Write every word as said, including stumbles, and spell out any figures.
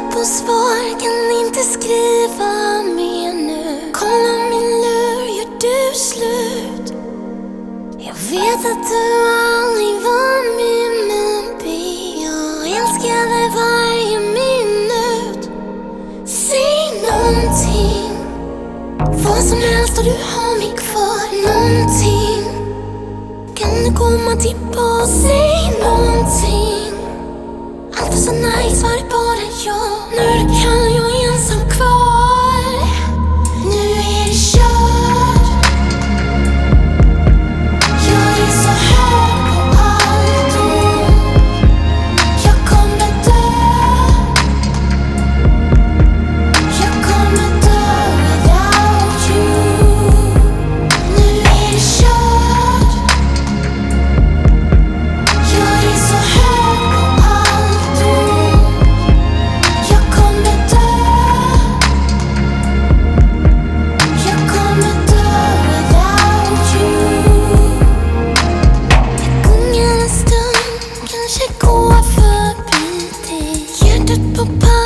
väntar på svar, kan inte skriva mer nu. Kolla min lur, gör du slut? Jag vet att du aldrig var med mig. Jag älskade varje minut. Säg någonting, vad som helst och du har mig kvar. Någonting, kan du komma tillbaka? Säg någonting. Allt var så nice, var det bara jag? Nu kan jag ensam kvar. Nu är det kört. Jag är så hög på allt ont. Jag kommer dö. Jag kommer dö without you. Nu är det kört. Jag är så hög på allt ont. Jag kommer dö. Jag kommer dö without you. Jag gungar en stund, kanske går förbi dig. Hjärtat på paus.